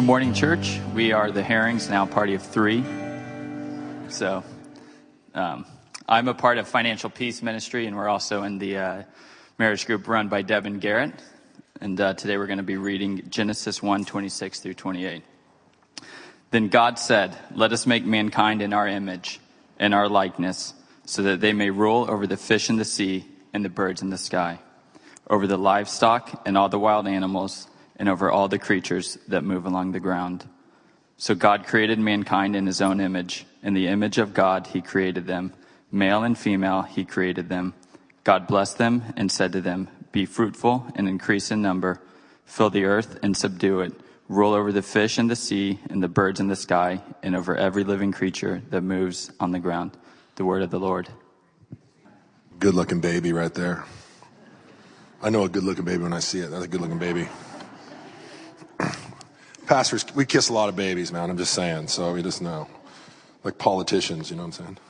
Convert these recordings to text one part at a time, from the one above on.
Good morning, church. We are the Herrings, now a party of 3. So I'm a part of Financial Peace Ministry, and we're also in the marriage group run by Devin Garrett. And today we're going to be reading Genesis 1:26 through 28. Then God said, "Let us make mankind in our image, in our likeness, so that they may rule over the fish in the sea and the birds in the sky, over the livestock and all the wild animals, and over all the creatures that move along the ground." So God created mankind in his own image. In the image of God he created them. Male and female he created them. God blessed them and said to them, "Be fruitful and increase in number. Fill the earth and subdue it. Rule over the fish in the sea and the birds in the sky, and over every living creature that moves on the ground." The word of the Lord. Good looking baby right there. I know a good looking baby when I see it. That's a good looking baby. Pastors, we kiss a lot of babies, man. I'm just saying. So we just know. Like politicians, you know what I'm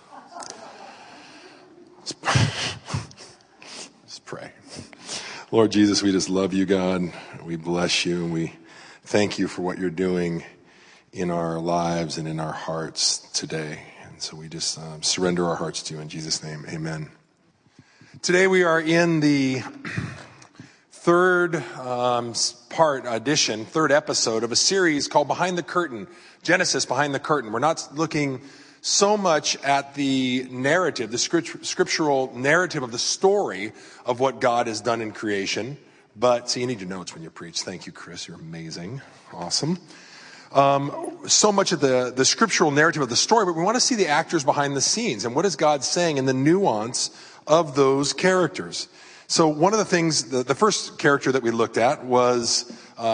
saying? Let's pray. Lord Jesus, we just love you, God. We bless you, and we thank you for what you're doing in our lives and in our hearts today. And so we just surrender our hearts to you in Jesus' name. Amen. Today we are in the third episode of a series called Behind the Curtain, Genesis Behind the Curtain. We're not looking so much at the narrative, the scriptural narrative of the story of what God has done in creation, but so you need your notes when you preach. Thank you, Chris. You're amazing. Awesome. So much of the scriptural narrative of the story, but we want to see the actors behind the scenes and what is God saying in the nuance of those characters. So one of the things, the first character that we looked at was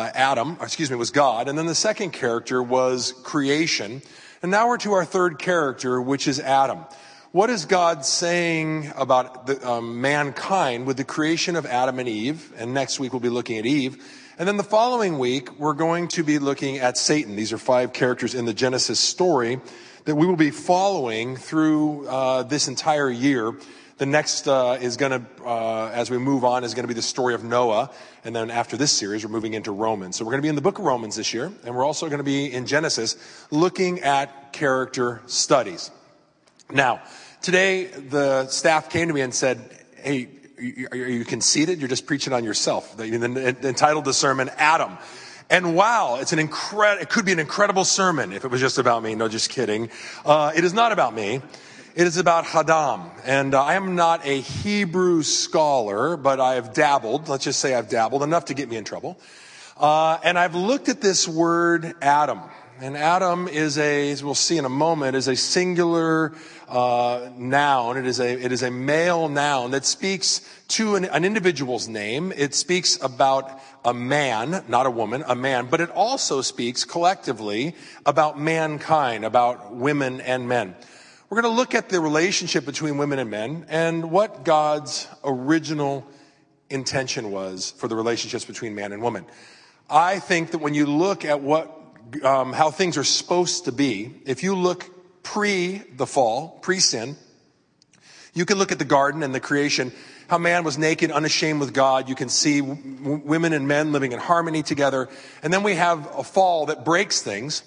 was God. And then the second character was creation. And now we're to our third character, which is Adam. What is God saying about mankind with the creation of Adam and Eve? And next week we'll be looking at Eve. And then the following week, we're going to be looking at Satan. These are 5 characters in the Genesis story that we will be following through this entire year. The next is going to, as we move on, is going to be the story of Noah. And then after this series, we're moving into Romans. So we're going to be in the book of Romans this year. And we're also going to be in Genesis looking at character studies. Now, today the staff came to me and said, "Hey, are you conceited? You're just preaching on yourself." They entitled the sermon, Adam. And wow, it could be an incredible sermon if it was just about me. No, just kidding. It is not about me. It is about Adam. And I am not a Hebrew scholar, but I have dabbled. Let's just say I've dabbled enough to get me in trouble. And I've looked at this word Adam. And Adam is as we'll see in a moment, is a singular noun. It is a male noun that speaks to an individual's name. It speaks about a man, not a woman, a man. But it also speaks collectively about mankind, about women and men. We're going to look at the relationship between women and men and what God's original intention was for the relationships between man and woman. I think that when you look at how things are supposed to be, if you look pre the fall, pre-sin, you can look at the garden and the creation, how man was naked, unashamed with God. You can see women and men living in harmony together. And then we have a fall that breaks things.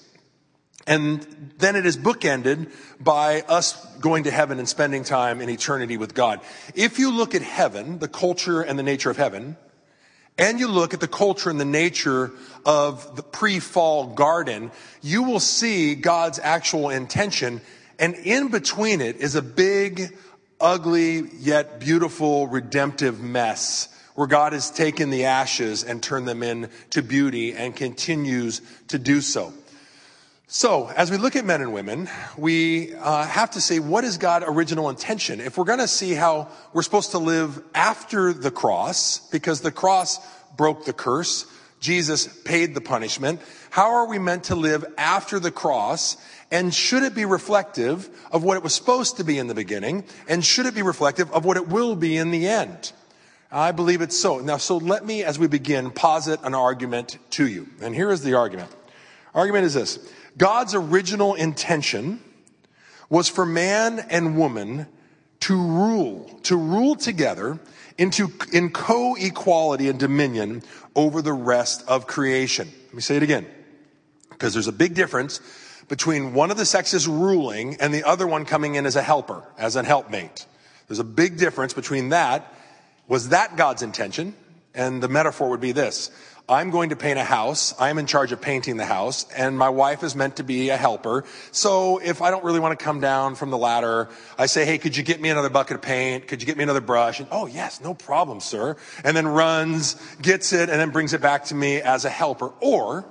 And then it is bookended by us going to heaven and spending time in eternity with God. If you look at heaven, the culture and the nature of heaven, and you look at the culture and the nature of the pre-fall garden, you will see God's actual intention. And in between it is a big, ugly, yet beautiful, redemptive mess where God has taken the ashes and turned them into beauty and continues to do so. So, as we look at men and women, we have to say, what is God's original intention? If we're going to see how we're supposed to live after the cross, because the cross broke the curse, Jesus paid the punishment, how are we meant to live after the cross? And should it be reflective of what it was supposed to be in the beginning? And should it be reflective of what it will be in the end? I believe it's so. Now, so let me, as we begin, posit an argument to you. And here is the argument. Argument is this. God's original intention was for man and woman to rule together in co-equality and dominion over the rest of creation. Let me say it again. Because there's a big difference between one of the sexes ruling and the other one coming in as a helper, as a helpmate. There's a big difference between that. Was that God's intention? And the metaphor would be this. I'm going to paint a house. I'm in charge of painting the house, and my wife is meant to be a helper. So if I don't really want to come down from the ladder, I say, hey, could you get me another bucket of paint? Could you get me another brush? And, oh, yes, no problem, sir. And then runs, gets it, and then brings it back to me as a helper. Or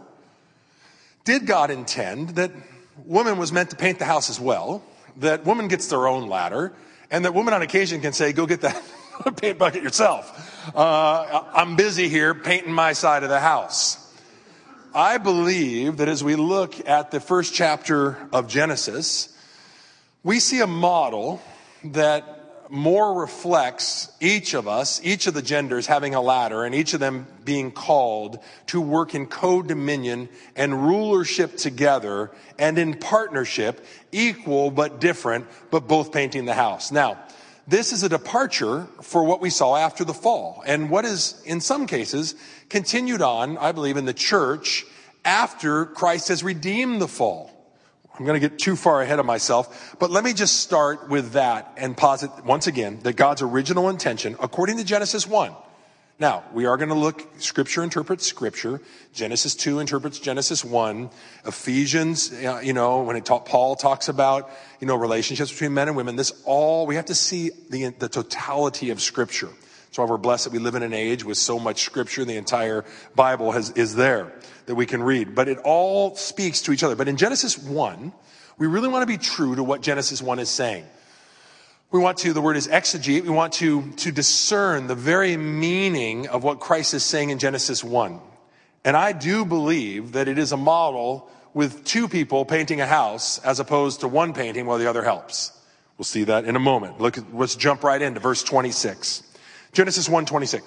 did God intend that woman was meant to paint the house as well, that woman gets their own ladder, and that woman on occasion can say, go get that paint bucket yourself. I'm busy here painting my side of the house. I believe that as we look at the first chapter of Genesis, we see a model that more reflects each of us, each of the genders having a ladder, and each of them being called to work in co-dominion and rulership together and in partnership, equal but different, but both painting the house. Now, this is a departure for what we saw after the fall, and what is, in some cases, continued on, I believe, in the church after Christ has redeemed the fall. I'm going to get too far ahead of myself, but let me just start with that and posit once again that God's original intention, according to Genesis 1. Now, we are going to look, Scripture interprets Scripture. Genesis 2 interprets Genesis 1. Ephesians, when Paul talks about, relationships between men and women, this all, we have to see the totality of Scripture. So we're blessed that we live in an age with so much Scripture. The entire Bible is there that we can read. But it all speaks to each other. But in Genesis 1, we really want to be true to what Genesis 1 is saying. We want to, the word is exegete, we want to discern the very meaning of what Christ is saying in Genesis 1. And I do believe that it is a model with two people painting a house as opposed to one painting while the other helps. We'll see that in a moment. Let's jump right into verse 26. Genesis 1:26.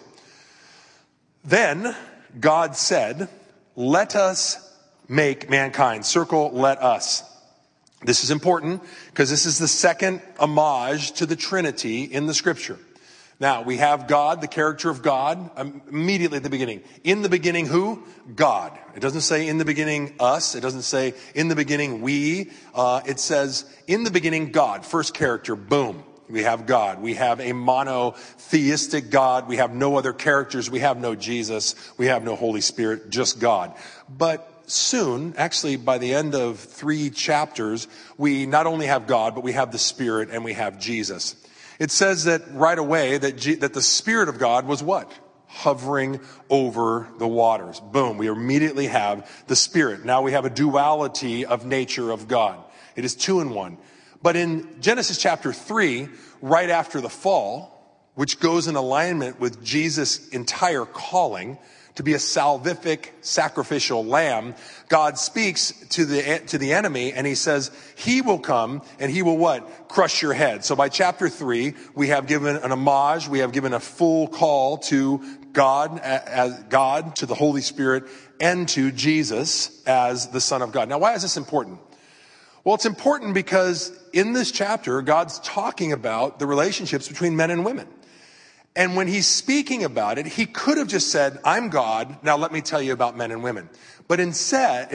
Then God said, let us make mankind. Circle, let us. This is important because this is the second homage to the Trinity in the Scripture. Now, we have God, the character of God, immediately at the beginning. In the beginning, who? God. It doesn't say in the beginning us. It doesn't say in the beginning we. It says in the beginning God. First character, boom. We have God. We have a monotheistic God. We have no other characters. We have no Jesus. We have no Holy Spirit, just God. But soon, actually by the end of 3 chapters, we not only have God, but we have the Spirit and we have Jesus. It says that right away that the Spirit of God was what? Hovering over the waters. Boom, we immediately have the Spirit. Now we have a duality of nature of God. It is 2 in 1. But in Genesis chapter 3, right after the fall, which goes in alignment with Jesus' entire calling to be a salvific sacrificial lamb, God speaks to the enemy and he says, he will come and he will what? Crush your head. So by chapter 3, we have given an homage, we have given a full call to God, as God, to the Holy Spirit, and to Jesus as the Son of God. Now, why is this important? Well, it's important because in this chapter, God's talking about the relationships between men and women. And when he's speaking about it, he could have just said, I'm God, now let me tell you about men and women. But instead,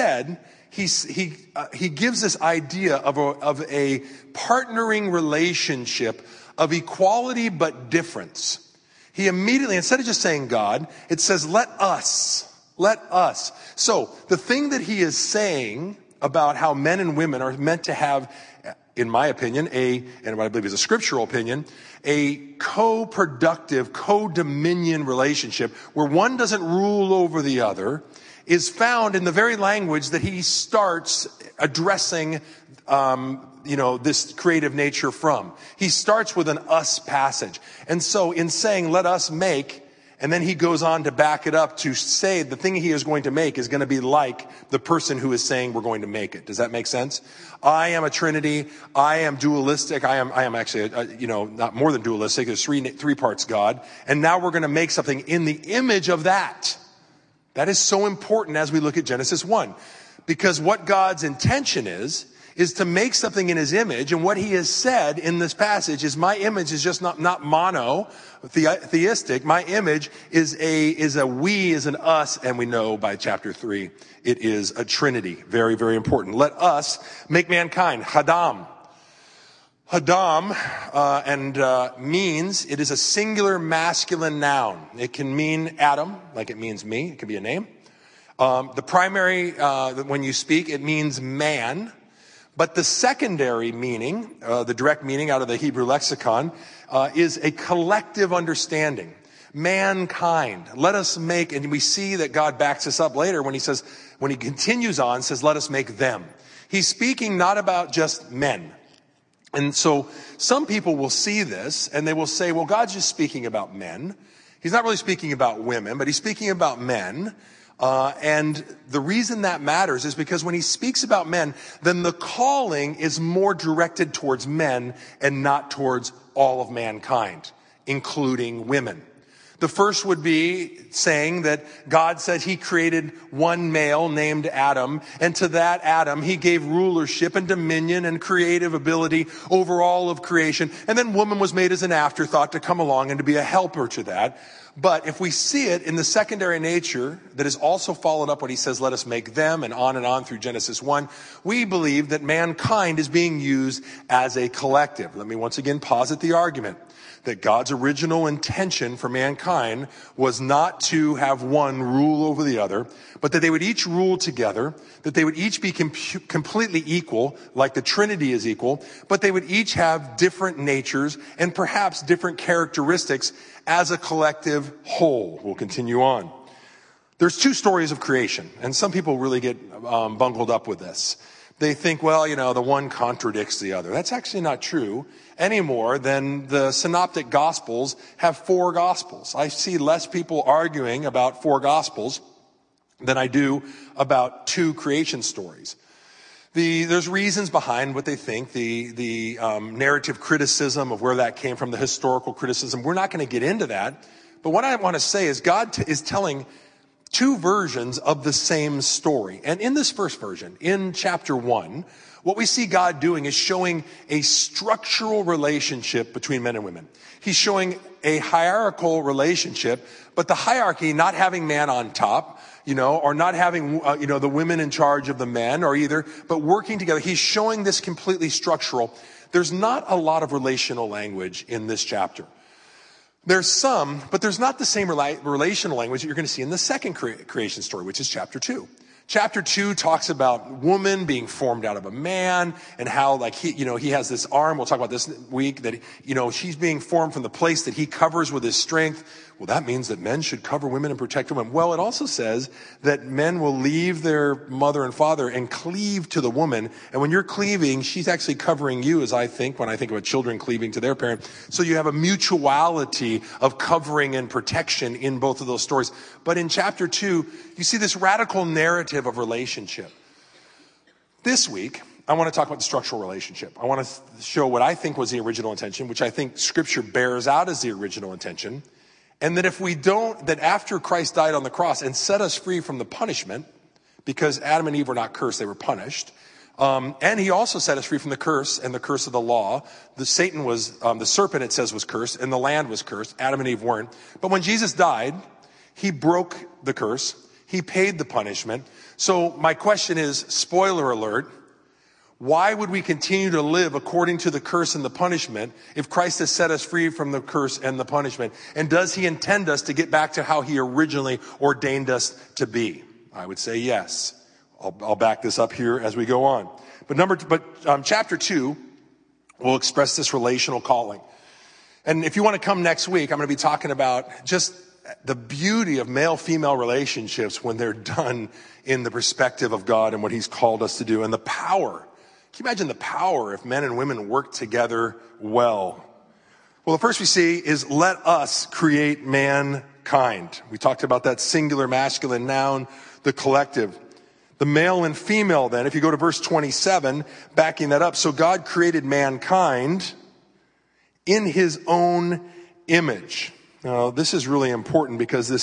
he gives this idea of a partnering relationship of equality but difference. He immediately, instead of just saying God, it says, let us. So the thing that he is saying about how men and women are meant to have, in my opinion, and what I believe is a scriptural opinion, a co-productive, co-dominion relationship where one doesn't rule over the other is found in the very language that he starts addressing, this creative nature from. He starts with an us passage. And so in saying, let us make, and then he goes on to back it up to say the thing he is going to make is going to be like the person who is saying we're going to make it. Does that make sense? I am a Trinity. I am dualistic. I am actually, not more than dualistic. There's three parts God. And now we're going to make something in the image of that. That is so important as we look at Genesis 1. Because what God's intention is is to make something in his image. And what he has said in this passage is my image is just not monotheistic. My image is a we, is an us. And we know by chapter 3, it is a trinity. Very, very important. Let us make mankind. Hadam. Hadam, means, it is a singular masculine noun. It can mean Adam, like it means me. It can be a name. The primary, when you speak, it means man. But the secondary meaning, the direct meaning out of the Hebrew lexicon, is a collective understanding. Mankind. Let us make, and we see that God backs this up later when he continues on, says, let us make them. He's speaking not about just men. And so some people will see this and they will say, well, God's just speaking about men. He's not really speaking about women, but he's speaking about men. And the reason that matters is because when he speaks about men, then the calling is more directed towards men and not towards all of mankind, including women. The first would be saying that God said he created one male named Adam, and to that Adam he gave rulership and dominion and creative ability over all of creation. And then woman was made as an afterthought to come along and to be a helper to that. But if we see it in the secondary nature that is also followed up when he says, let us make them, and on through Genesis 1, we believe that mankind is being used as a collective. Let me once again posit the argument that God's original intention for mankind was not to have one rule over the other, but that they would each rule together, that they would each be completely equal, like the Trinity is equal, but they would each have different natures and perhaps different characteristics as a collective whole. We'll continue on. There's two stories of creation, and some people really get bungled up with this. They think, well, the one contradicts the other. That's actually not true any more than the synoptic gospels have 4 gospels. I see less people arguing about 4 gospels than I do about 2 creation stories. There's reasons behind what they think, the narrative criticism of where that came from, the historical criticism. We're not going to get into that. But what I want to say is God is telling 2 versions of the same story. And in this first version, in chapter 1, what we see God doing is showing a structural relationship between men and women. He's showing a hierarchical relationship, but the hierarchy not having man on top, or not having, the women in charge of the men but working together. He's showing this completely structural. There's not a lot of relational language in this chapter. There's some, but there's not the same relational language that you're going to see in the second creation story, which is chapter 2. Chapter 2 talks about woman being formed out of a man and how he has this arm. We'll talk about this week that, she's being formed from the place that he covers with his strength. Well, that means that men should cover women and protect women. Well, it also says that men will leave their mother and father and cleave to the woman. And when you're cleaving, she's actually covering you, as I think, when I think about children cleaving to their parent. So you have a mutuality of covering and protection in both of those stories. But in chapter 2, you see this radical narrative of relationship. This week, I want to talk about the structural relationship. I want to show what I think was the original intention, which I think Scripture bears out as the original intention. And that that after Christ died on the cross and set us free from the punishment, because Adam and Eve were not cursed, they were punished. And he also set us free from the curse and the curse of the law. The serpent, it says, was cursed, and the land was cursed. Adam and Eve weren't. But when Jesus died, he broke the curse. He paid the punishment. So my question is, spoiler alert, why would we continue to live according to the curse and the punishment if Christ has set us free from the curse and the punishment? And does he intend us to get back to how he originally ordained us to be? I would say yes. I'll back this up here as we go on. But chapter 2 will express this relational calling. And if you want to come next week, I'm going to be talking about just the beauty of male-female relationships when they're done in the perspective of God and what he's called us to do, and the power. Can you imagine the power if men and women work together well? Well, the first we see is let us create mankind. We talked about that singular masculine noun, the collective. The male and female then, if you go to verse 27, backing that up. So God created mankind in his own image. Now, this is really important because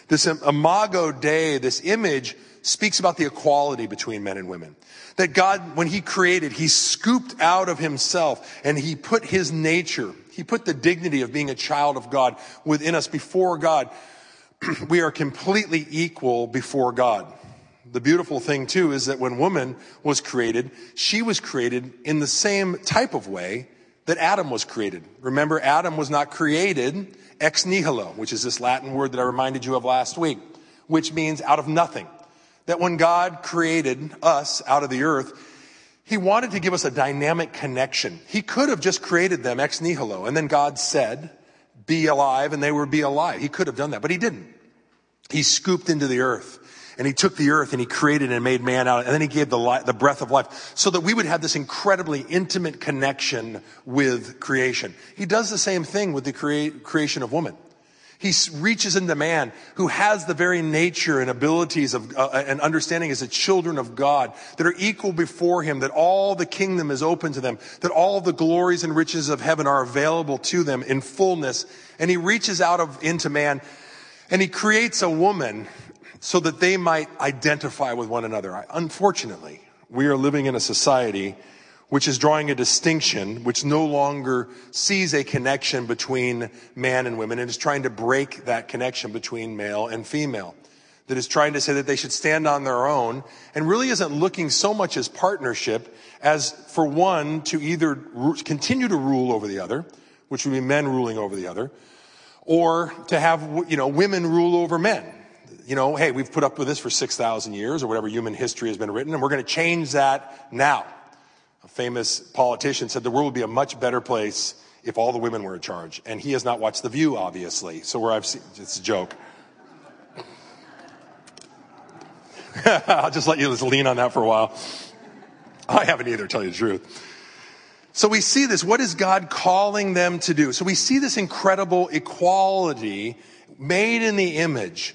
This imago Dei, this image, speaks about the equality between men and women. That God, when he created, he scooped out of himself and he put his nature, he put the dignity of being a child of God within us before God. We are completely equal before God. The beautiful thing too is that when woman was created, she was created in the same type of way that Adam was created. Remember, Adam was not created ex nihilo, which is this Latin word that I reminded you of last week, which means out of nothing. That when God created us out of the earth, he wanted to give us a dynamic connection. He could have just created them ex nihilo, and then God said, be alive, and they would be alive. He could have done that, but he didn't. He scooped into the earth, and he took the earth and he created and made man out, and then he gave the breath of life so that we would have this incredibly intimate connection with creation. He does the same thing with the creation of woman. He reaches into man who has the very nature and abilities of and understanding as the children of God that are equal before him, that all the kingdom is open to them, that all the glories and riches of heaven are available to them in fullness. And he reaches out into man and he creates a woman so that they might identify with one another. Unfortunately, we are living in a society which is drawing a distinction, which no longer sees a connection between man and women and is trying to break that connection between male and female. That is trying to say that they should stand on their own and really isn't looking so much as partnership as for one to either continue to rule over the other, which would be men ruling over the other, or to have, women rule over men. Hey, we've put up with this for 6,000 years or whatever human history has been written, and we're going to change that now. A famous politician said the world would be a much better place if all the women were in charge. And he has not watched The View, obviously. So it's a joke. I'll just let you lean on that for a while. I haven't either, tell you the truth. So we see this. What is God calling them to do? So we see this incredible equality made in the image.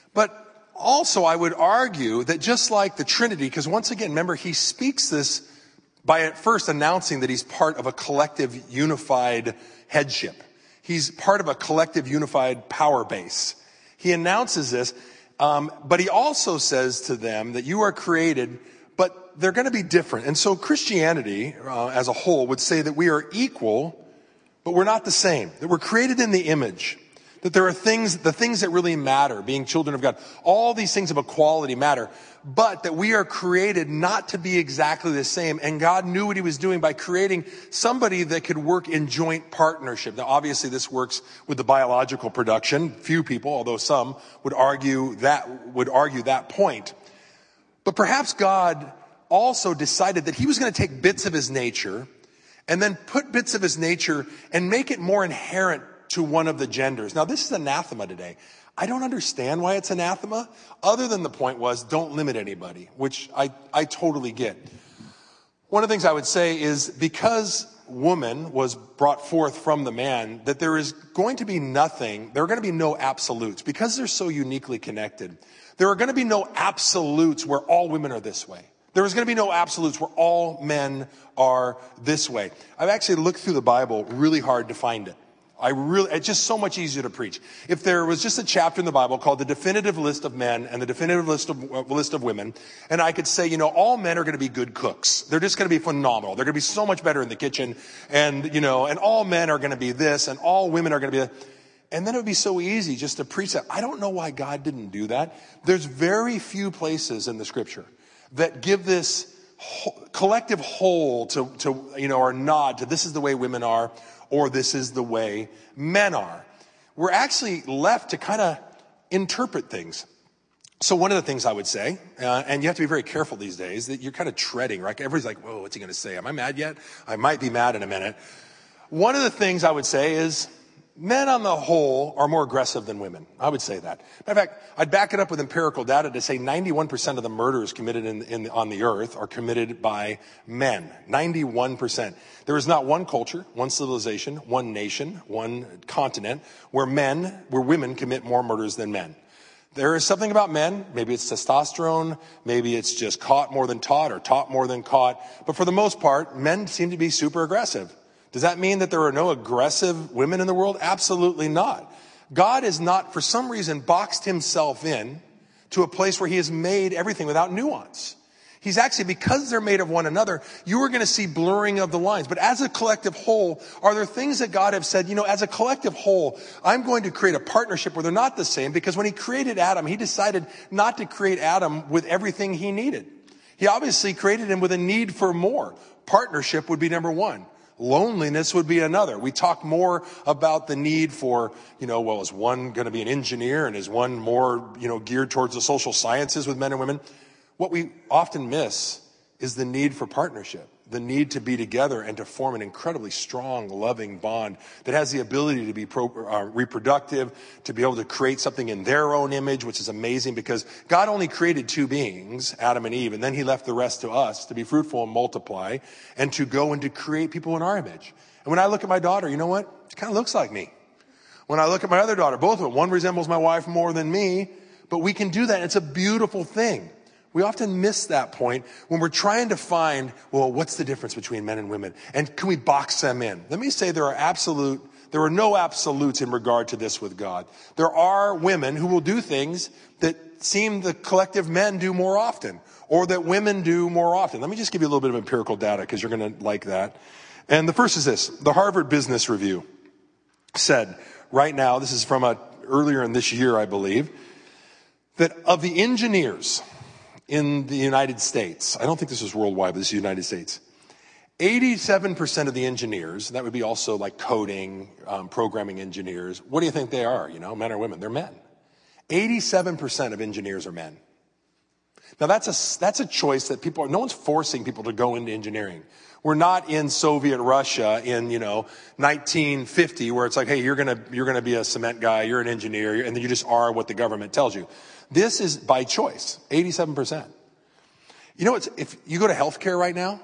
But also I would argue that just like the Trinity, because once again, remember, he speaks this by at first announcing that he's part of a collective unified headship. He's part of a collective unified power base. He announces this, but he also says to them that you are created, but they're going to be different. And so Christianity as a whole would say that we are equal, but we're not the same. That we're created in the image. That there are the things that really matter, being children of God. All these things of equality matter, but that we are created not to be exactly the same. And God knew what he was doing by creating somebody that could work in joint partnership. Now, obviously, this works with the biological production. Few people, although some, would argue that point. But perhaps God also decided that he was going to take bits of his nature and then put bits of his nature and make it more inherent to one of the genders. Now, this is anathema today. I don't understand why it's anathema, other than the point was don't limit anybody, which I totally get. One of the things I would say is because woman was brought forth from the man, that there is going to be there are going to be no absolutes. Because they're so uniquely connected, there are going to be no absolutes where all women are this way. There is going to be no absolutes where all men are this way. I've actually looked through the Bible really hard to find it. It's just so much easier to preach. If there was just a chapter in the Bible called the definitive list of men and the definitive list of women, and I could say, all men are going to be good cooks. They're just going to be phenomenal. They're going to be so much better in the kitchen. And, and all men are going to be this and all women are going to be that. And then it would be so easy just to preach that. I don't know why God didn't do that. There's very few places in the scripture that give this collective whole or nod to this is the way women are, or this is the way men are. We're actually left to kind of interpret things. So one of the things I would say, and you have to be very careful these days, that you're kind of treading, right? Everybody's like, whoa, what's he going to say? Am I mad yet? I might be mad in a minute. One of the things I would say is men on the whole are more aggressive than women. I would say that. In fact, I'd back it up with empirical data to say 91% of the murders committed on the earth are committed by men. 91%. There is not one culture, one civilization, one nation, one continent where women commit more murders than men. There is something about men, maybe it's testosterone, maybe it's just caught more than taught or taught more than caught. But for the most part, men seem to be super aggressive. Does that mean that there are no aggressive women in the world? Absolutely not. God has not, for some reason, boxed himself in to a place where he has made everything without nuance. He's actually, because they're made of one another, you are going to see blurring of the lines. But as a collective whole, are there things that God have said, as a collective whole, I'm going to create a partnership where they're not the same? Because when he created Adam, he decided not to create Adam with everything he needed. He obviously created him with a need for more. Partnership would be number one. Loneliness would be another. We talk more about the need for, is one going to be an engineer and is one more, geared towards the social sciences with men and women? What we often miss is the need for partnership, the need to be together and to form an incredibly strong, loving bond that has the ability to be reproductive, to be able to create something in their own image, which is amazing because God only created two beings, Adam and Eve, and then he left the rest to us to be fruitful and multiply and to go and to create people in our image. And when I look at my daughter, you know what? She kind of looks like me. When I look at my other daughter, both of them, one resembles my wife more than me, but we can do that. And it's a beautiful thing. We often miss that point when we're trying to find, what's the difference between men and women? And can we box them in? Let me say there are no absolutes in regard to this with God. There are women who will do things that seem the collective men do more often, or that women do more often. Let me just give you a little bit of empirical data because you're going to like that. And the first is this. The Harvard Business Review said right now, this is from earlier in this year, I believe, that of the engineers in the United States, I don't think this is worldwide, but this is the United States, 87% of the engineers, that would be also like coding, programming engineers, what do you think they are, men or women? They're men. 87% of engineers are men. Now that's a choice that no one's forcing people to go into engineering. We're not in Soviet Russia in, 1950 where it's like, hey, you're going to be a cement guy, you're an engineer, and then you just are what the government tells you. This is by choice, 87%. If you go to healthcare right now,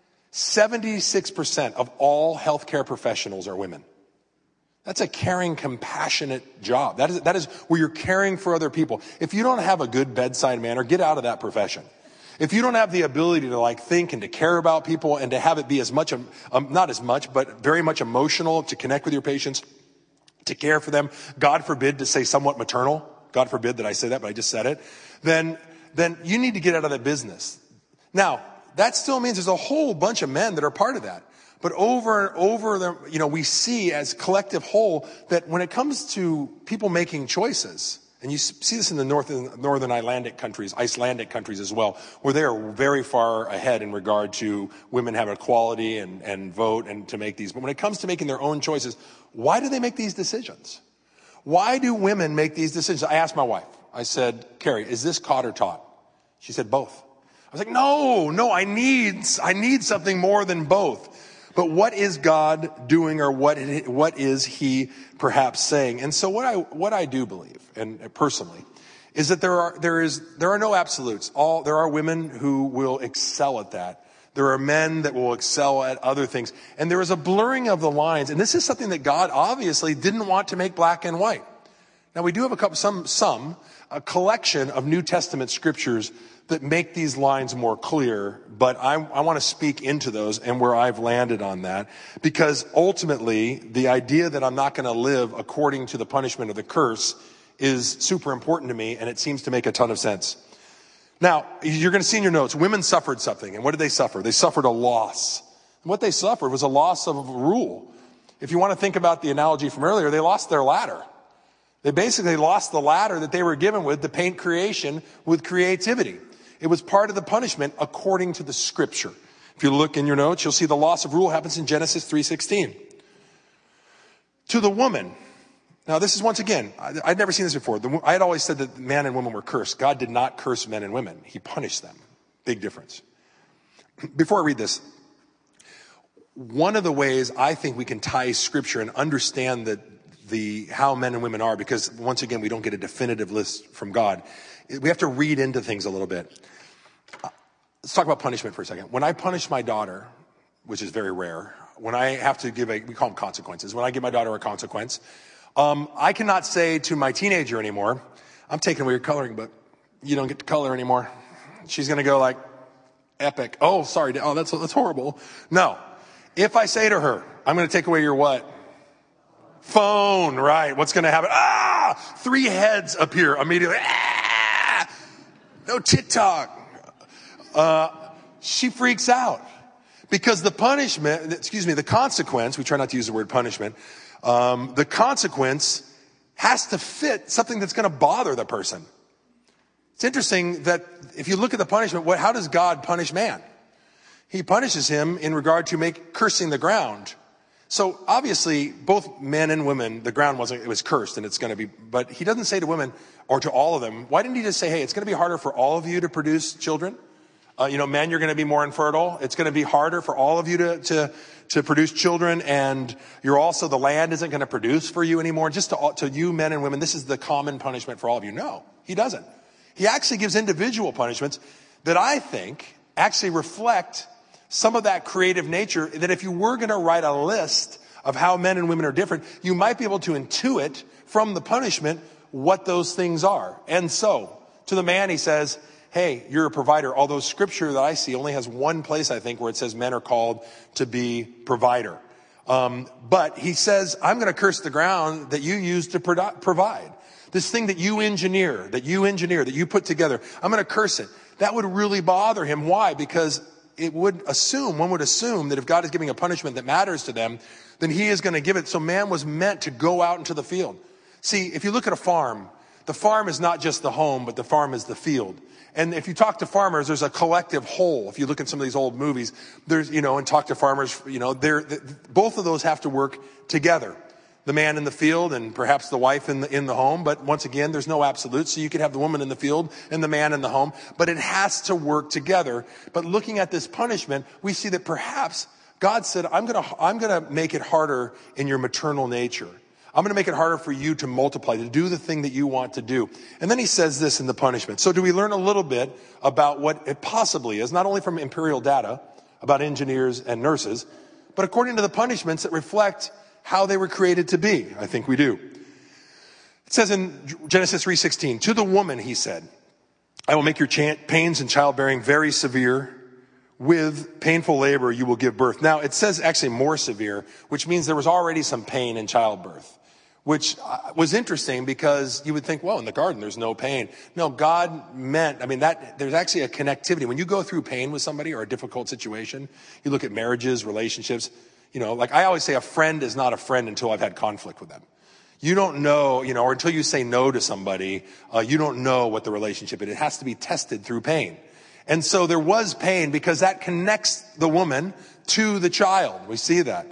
76% of all healthcare professionals are women. That's a caring, compassionate job. That is where you're caring for other people. If you don't have a good bedside manner, get out of that profession. If you don't have the ability to think and to care about people and to have it be as much, not as much, but very much emotional, to connect with your patients, to care for them, God forbid to say somewhat maternal, God forbid that I say that, but I just said it, then you need to get out of that business. Now, that still means there's a whole bunch of men that are part of that. But over and over, we see as collective whole that when it comes to people making choices, and you see this in the northern Icelandic countries as well, where they are very far ahead in regard to women having equality and vote and to make these. But when it comes to making their own choices, why do they make these decisions? Why do women make these decisions? I asked my wife. I said, Carrie, is this caught or taught? She said, both. I was like, no, I need something more than both. But what is God doing, or what is he perhaps saying? And so what I do believe, and personally, is that there are no absolutes. There are women who will excel at that. There are men that will excel at other things. And there is a blurring of the lines. And this is something that God obviously didn't want to make black and white. Now we do have a collection of New Testament scriptures that make these lines more clear, but I want to speak into those and where I've landed on that, because ultimately the idea that I'm not going to live according to the punishment of the curse is super important to me, and it seems to make a ton of sense. Now, you're going to see in your notes, women suffered something, and what did they suffer? They suffered a loss. And what they suffered was a loss of a rule. If you want to think about the analogy from earlier, they lost their ladder. They basically lost the ladder that they were given with to paint creation with creativity. It was part of the punishment according to the scripture. If you look in your notes, you'll see the loss of rule happens in Genesis 3:16. To the woman. Now this is once again, I'd never seen this before. I had always said that man and woman were cursed. God did not curse men and women. He punished them. Big difference. Before I read this, one of the ways I think we can tie scripture and understand how men and women are, because once again, we don't get a definitive list from God. We have to read into things a little bit. Let's talk about punishment for a second. When I punish my daughter, which is very rare, when I have to we call them consequences. When I give my daughter a consequence, I cannot say to my teenager anymore, I'm taking away your coloring book. You don't get to color anymore. She's going to go like, epic. Oh, sorry. Oh, that's horrible. No. If I say to her, I'm going to take away your what? Phone, right. What's going to happen? 3 heads appear immediately. No TikTok. She freaks out because the consequence, we try not to use the word punishment, the consequence has to fit something that's going to bother the person. It's interesting that if you look at the punishment, how does God punish man? He punishes him in regard to cursing the ground. So obviously, both men and women, the ground it was cursed and it's going to be, but he doesn't say to women or to all of them, why didn't he just say, hey, it's going to be harder for all of you to produce children? Men, you're going to be more infertile. It's going to be harder for all of you to produce children, and the land isn't going to produce for you anymore. Just to you men and women, this is the common punishment for all of you. No, he doesn't. He actually gives individual punishments that I think actually reflect some of that creative nature, that if you were going to write a list of how men and women are different, you might be able to intuit from the punishment what those things are. And so, to the man, he says, hey, you're a provider. Although scripture that I see only has one place, I think, where it says men are called to be provider. But he says, I'm going to curse the ground that you use to provide. This thing that you engineer, that you put together, I'm going to curse it. That would really bother him. Why? Because one would assume that if God is giving a punishment that matters to them, then he is going to give it. So man was meant to go out into the field. See, if you look at a farm, the farm is not just the home, but the farm is the field. And if you talk to farmers, there's a collective whole. If you look at some of these old movies, and talk to farmers, both of those have to work together. The man in the field and perhaps the wife in the home. But once again, there's no absolute. So you could have the woman in the field and the man in the home, but it has to work together. But looking at this punishment, we see that perhaps God said, I'm going to make it harder in your maternal nature. I'm going to make it harder for you to multiply, to do the thing that you want to do. And then he says this in the punishment. So do we learn a little bit about what it possibly is, not only from empirical data about engineers and nurses, but according to the punishments that reflect how they were created to be? I think we do. It says in Genesis 3:16, to the woman, he said, I will make your pains in childbearing very severe. With painful labor, you will give birth. Now, it says actually more severe, which means there was already some pain in childbirth, which was interesting because you would think, well, in the garden, there's no pain. No, God meant, there's actually a connectivity. When you go through pain with somebody or a difficult situation, you look at marriages, relationships, like I always say, a friend is not a friend until I've had conflict with them. You don't know, or until you say no to somebody, you don't know what the relationship is. It has to be tested through pain. And so there was pain because that connects the woman to the child. We see that.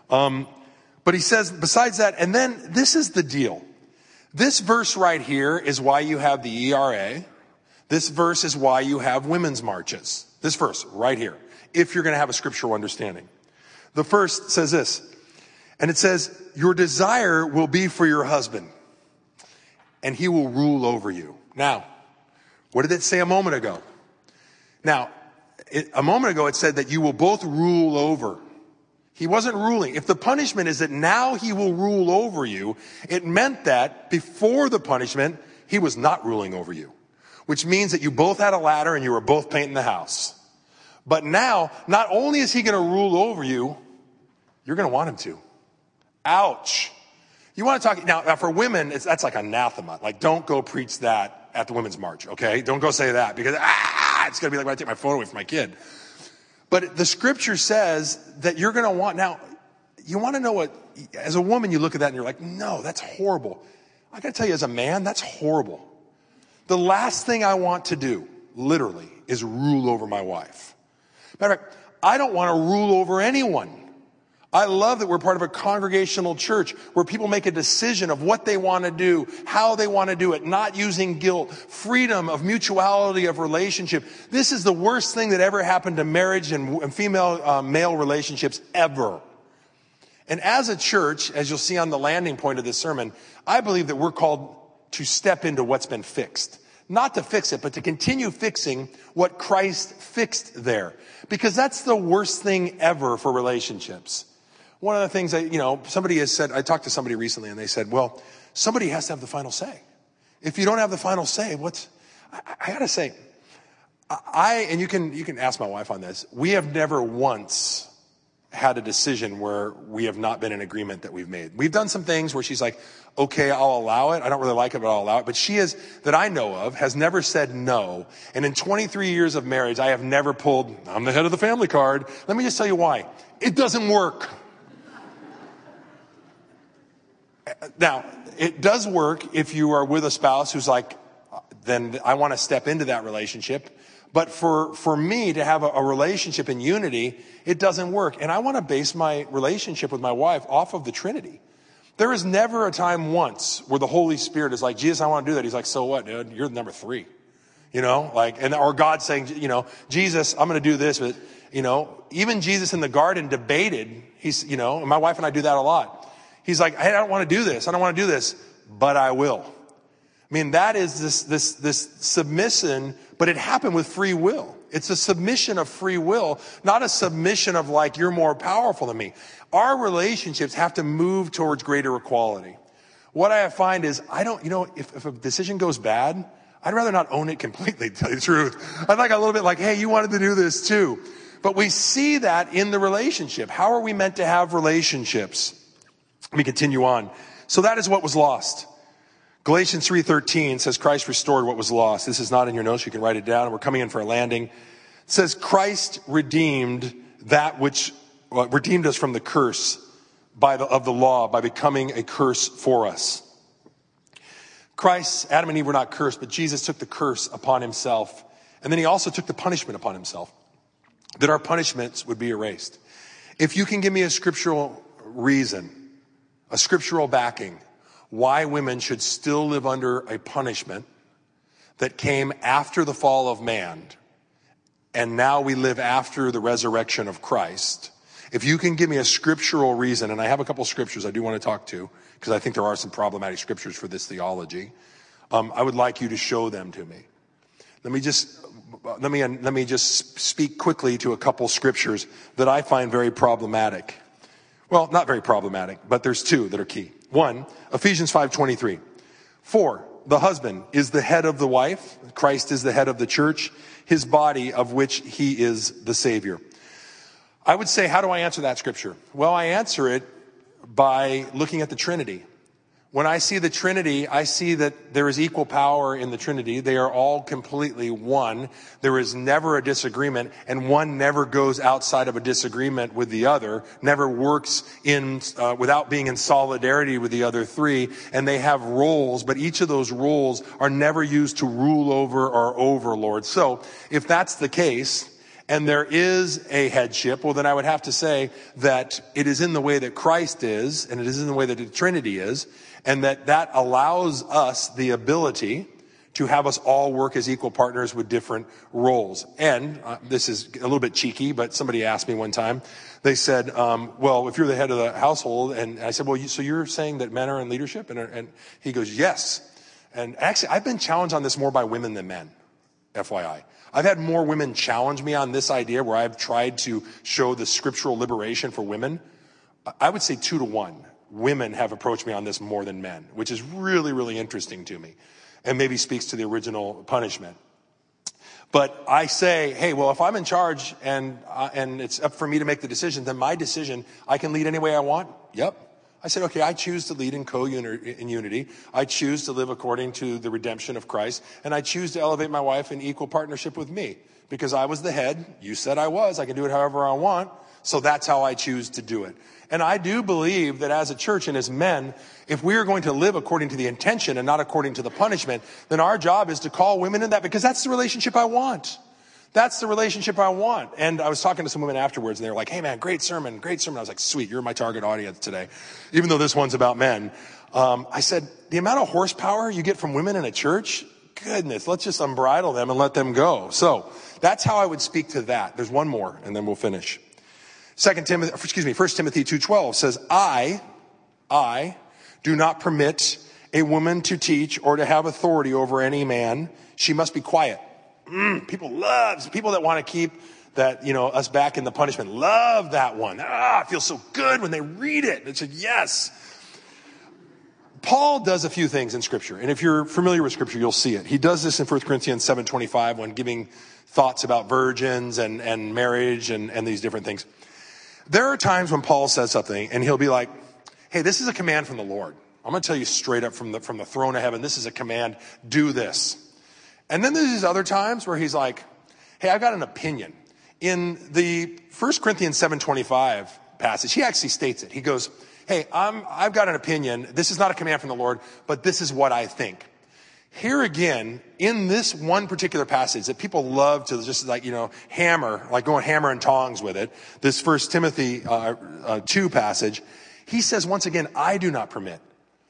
But he says, besides that, and then this is the deal. This verse right here is why you have the ERA. This verse is why you have women's marches. This verse right here, if you're going to have a scriptural understanding. The first says this, and it says, your desire will be for your husband, and he will rule over you. Now, what did it say a moment ago? Now, a moment ago it said that you will both rule over. He wasn't ruling. If the punishment is that now he will rule over you, it meant that before the punishment, he was not ruling over you. Which means that you both had a ladder and you were both painting the house. But now, not only is he going to rule over you, you're going to want him to. Ouch. You want to talk, now for women, that's like anathema. Like, don't go preach that at the women's march, okay? Don't go say that because, it's going to be like when I take my phone away from my kid. But the scripture says that you're going to want, now, you want to know what, as a woman, you look at that and you're like, no, that's horrible. I got to tell you, as a man, that's horrible. The last thing I want to do, literally, is rule over my wife. Matter of fact, I don't want to rule over anyone. I love that we're part of a congregational church where people make a decision of what they want to do, how they want to do it, not using guilt, freedom of mutuality of relationship. This is the worst thing that ever happened to marriage and female-male relationships ever. And as a church, as you'll see on the landing point of this sermon, I believe that we're called to step into what's been fixed. Not to fix it, but to continue fixing what Christ fixed there. Because that's the worst thing ever for relationships. One of the things somebody has said, I talked to somebody recently and they said, well, somebody has to have the final say. If you don't have the final say, I gotta say, and you can ask my wife on this, we have never once had a decision where we have not been in agreement that we've made. We've done some things where she's like, okay, I'll allow it. I don't really like it, but I'll allow it. But she is, that I know of, has never said no. And in 23 years of marriage, I have never pulled, I'm the head of the family card. Let me just tell you why. It doesn't work. Now, it does work if you are with a spouse who's like, then I want to step into that relationship. But for me to have a relationship in unity, it doesn't work. And I want to base my relationship with my wife off of the Trinity. There is never a time once where the Holy Spirit is like, Jesus, I want to do that. He's like, so what, dude? You're number 3. You know, like, or God saying, you know, Jesus, I'm going to do this. But, you know, even Jesus in the garden debated. He's, you know, and my wife and I do that a lot. He's like, hey, I don't want to do this. I don't want to do this, but I will. I mean, that is this submission, but it happened with free will. It's a submission of free will, not a submission of like, you're more powerful than me. Our relationships have to move towards greater equality. What I find is, if a decision goes bad, I'd rather not own it completely, to tell you the truth. I'd like a little bit like, hey, you wanted to do this too. But we see that in the relationship. How are we meant to have relationships? Let me continue on. So that is what was lost. Galatians 3:13 says Christ restored what was lost. This is not in your notes. You can write it down. We're coming in for a landing. It says Christ redeemed that which redeemed us from the curse of the law by becoming a curse for us. Christ, Adam and Eve were not cursed, but Jesus took the curse upon himself. And then he also took the punishment upon himself, that our punishments would be erased. If you can give me a scriptural reason, a scriptural backing, why women should still live under a punishment that came after the fall of man, and now we live after the resurrection of Christ. If you can give me a scriptural reason, and I have a couple scriptures I do want to talk to, because I think there are some problematic scriptures for this theology, I would like you to show them to me. Let me just speak quickly to a couple scriptures that I find very problematic. Well, not very problematic, but there's two that are key. One, Ephesians 5:23. For the husband is the head of the wife. Christ is the head of the church, his body, of which he is the Savior. I would say, how do I answer that scripture? Well, I answer it by looking at the Trinity. When I see the Trinity, I see that there is equal power in the Trinity. They are all completely one. There is never a disagreement, and one never goes outside of a disagreement with the other, never works without being in solidarity with the other three. And they have roles, but each of those roles are never used to rule over or overlord. So if that's the case, and there is a headship, well, then I would have to say that it is in the way that Christ is, and it is in the way that the Trinity is, and that allows us the ability to have us all work as equal partners with different roles. And this is a little bit cheeky, but somebody asked me one time, they said, well, if you're the head of the household, and I said, well, so you're saying that men are in leadership? And he goes, yes. And actually, I've been challenged on this more by women than men, FYI. I've had more women challenge me on this idea where I've tried to show the scriptural liberation for women. I would say 2-to-1. Women have approached me on this more than men, which is really, really interesting to me and maybe speaks to the original punishment. But I say, hey, well, if I'm in charge and it's up for me to make the decision, then my decision, I can lead any way I want. Yep. I said, okay, I choose to lead in unity. I choose to live according to the redemption of Christ. And I choose to elevate my wife in equal partnership with me because I was the head. You said I was. I can do it however I want. So that's how I choose to do it. And I do believe that as a church and as men, if we are going to live according to the intention and not according to the punishment, then our job is to call women in that because that's the relationship I want. That's the relationship I want. And I was talking to some women afterwards and they were like, hey man, great sermon. I was like, sweet, you're my target audience today. Even though this one's about men. I said, the amount of horsepower you get from women in a church, goodness, let's just unbridle them and let them go. So that's how I would speak to that. There's one more and then we'll finish. 1 Timothy 2:12 says, I do not permit a woman to teach or to have authority over any man. She must be quiet. People that want to keep that, us back in the punishment, love that one. It feels so good when they read it. It said, yes. Paul does a few things in Scripture. And if you're familiar with Scripture, you'll see it. He does this in 1 Corinthians 7:25 when giving thoughts about virgins and marriage and these different things. There are times when Paul says something and he'll be like, hey, this is a command from the Lord. I'm going to tell you straight up from the throne of heaven, this is a command, do this. And then there's these other times where he's like, hey, I've got an opinion. In the 1 Corinthians 7:25 passage, he actually states it. He goes, hey, I've got an opinion. This is not a command from the Lord, but this is what I think. Here again, in this one particular passage that people love to just hammer, like going hammer and tongs with it, this 1 Timothy 2 passage, he says once again, I do not permit.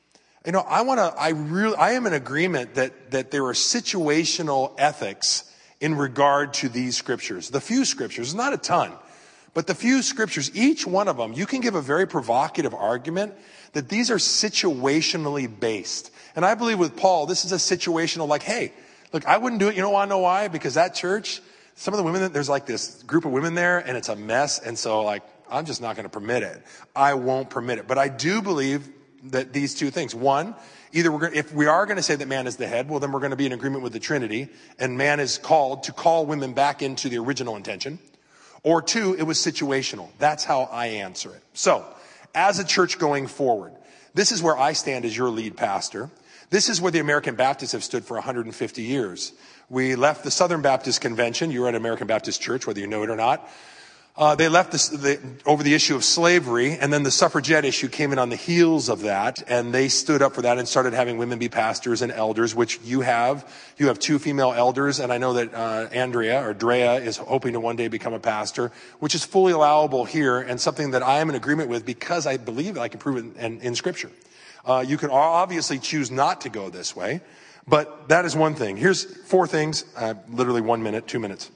I am in agreement that there are situational ethics in regard to these scriptures. The few scriptures, not a ton, but the few scriptures, each one of them, you can give a very provocative argument that these are situationally based. And I believe with Paul, this is a situational like, hey, look, I wouldn't do it. You don't want to know why? Because that church, some of the women, there's like this group of women there and it's a mess. And so like, I'm just not going to permit it. I won't permit it. But I do believe that these two things, one, either if we are going to say that man is the head, well, then we're going to be in agreement with the Trinity and man is called to call women back into the original intention. Or two, it was situational. That's how I answer it. So as a church going forward, this is where I stand as your lead pastor. This is where the American Baptists have stood for 150 years. We left the Southern Baptist Convention. You're at American Baptist Church, whether you know it or not. They left over the issue of slavery, and then the suffragette issue came in on the heels of that, and they stood up for that and started having women be pastors and elders, which you have. You have 2 female elders, and I know that Drea is hoping to one day become a pastor, which is fully allowable here and something that I am in agreement with because I believe that I can prove it in Scripture. You can obviously choose not to go this way, but that is one thing. Here's 4 things, literally 1 minute, 2 minutes.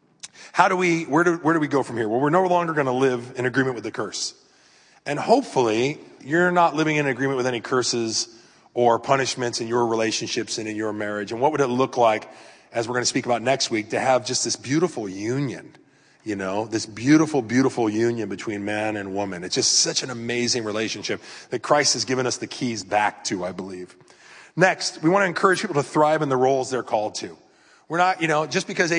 Where do we go from here? Well, we're no longer going to live in agreement with the curse. And hopefully you're not living in agreement with any curses or punishments in your relationships and in your marriage. And what would it look like, as we're going to speak about next week, to have just this beautiful union, this beautiful, beautiful union between man and woman. It's just such an amazing relationship that Christ has given us the keys back to, I believe. Next, we want to encourage people to thrive in the roles they're called to. We're not, just because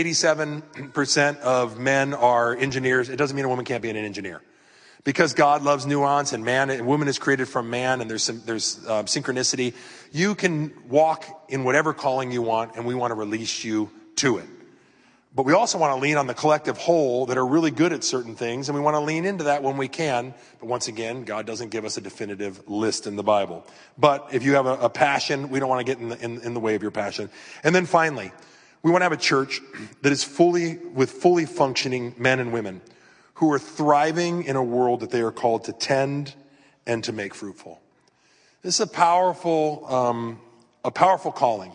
87% of men are engineers, it doesn't mean a woman can't be an engineer. Because God loves nuance and woman is created from man and there's synchronicity. You can walk in whatever calling you want and we want to release you to it. But we also want to lean on the collective whole that are really good at certain things and we want to lean into that when we can. But once again, God doesn't give us a definitive list in the Bible. But if you have a passion, we don't want to get in the way of your passion. And then finally, we want to have a church that is with fully functioning men and women who are thriving in a world that they are called to tend and to make fruitful. This is a powerful calling.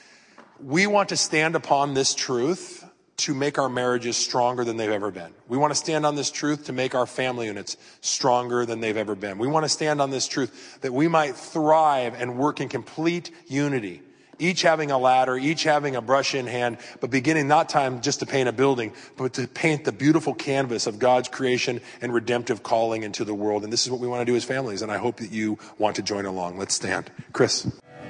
We want to stand upon this truth to make our marriages stronger than they've ever been. We want to stand on this truth to make our family units stronger than they've ever been. We want to stand on this truth that we might thrive and work in complete unity. Each having a ladder, each having a brush in hand, but beginning not time just to paint a building, but to paint the beautiful canvas of God's creation and redemptive calling into the world. And this is what we want to do as families, and I hope that you want to join along. Let's stand. Chris.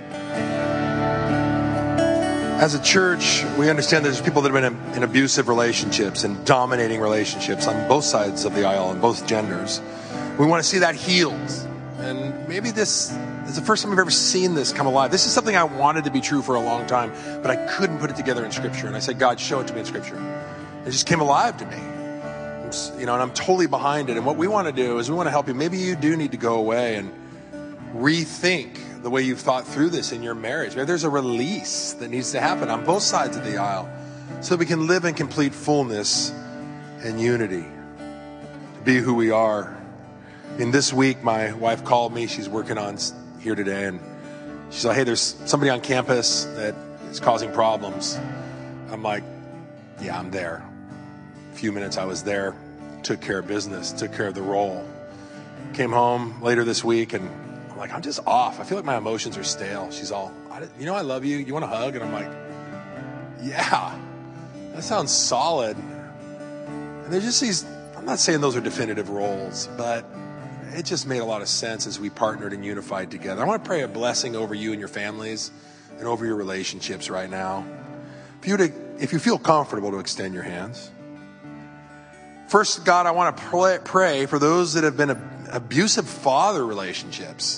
As a church, we understand there's people that have been in abusive relationships and dominating relationships on both sides of the aisle and both genders. We want to see that healed. And maybe this is the first time I've ever seen this come alive. This is something I wanted to be true for a long time, but I couldn't put it together in Scripture. And I said, God, show it to me in Scripture. It just came alive to me. And I'm totally behind it. And what we want to do is we want to help you. Maybe you do need to go away and rethink the way you've thought through this in your marriage. Maybe there's a release that needs to happen on both sides of the aisle so that we can live in complete fullness and unity, to be who we are. In this week, my wife called me. She's working on here today, and she's like, hey, there's somebody on campus that is causing problems. I'm like, yeah, I'm there. A few minutes I was there, took care of business, took care of the role. Came home later this week, and I'm like, I'm just off. I feel like my emotions are stale. She's all, I love you. You want a hug? And I'm like, yeah, that sounds solid. And there's just these, I'm not saying those are definitive roles, but it just made a lot of sense as we partnered and unified together. I want to pray a blessing over you and your families and over your relationships right now. If you feel comfortable to extend your hands. First, God, I want to pray for those that have been abusive father relationships.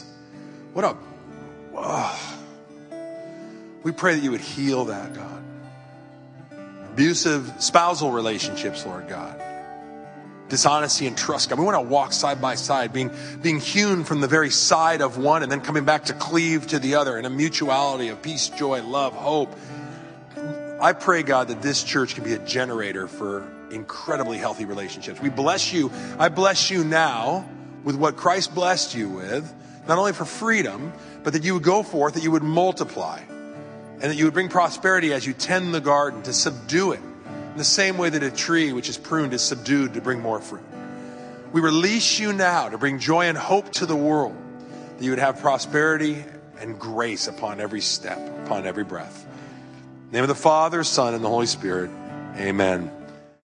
We pray that you would heal that, God. Abusive spousal relationships, Lord God. Dishonesty and trust, God. We want to walk side by side, being hewn from the very side of one and then coming back to cleave to the other in a mutuality of peace, joy, love, hope. I pray, God, that this church can be a generator for incredibly healthy relationships. We bless you. I bless you now with what Christ blessed you with, not only for freedom, but that you would go forth, that you would multiply, and that you would bring prosperity as you tend the garden, to subdue it in the same way that a tree which is pruned is subdued to bring more fruit. We release you now to bring joy and hope to the world, that you would have prosperity and grace upon every step, upon every breath. In the name of the Father, Son, and the Holy Spirit, amen.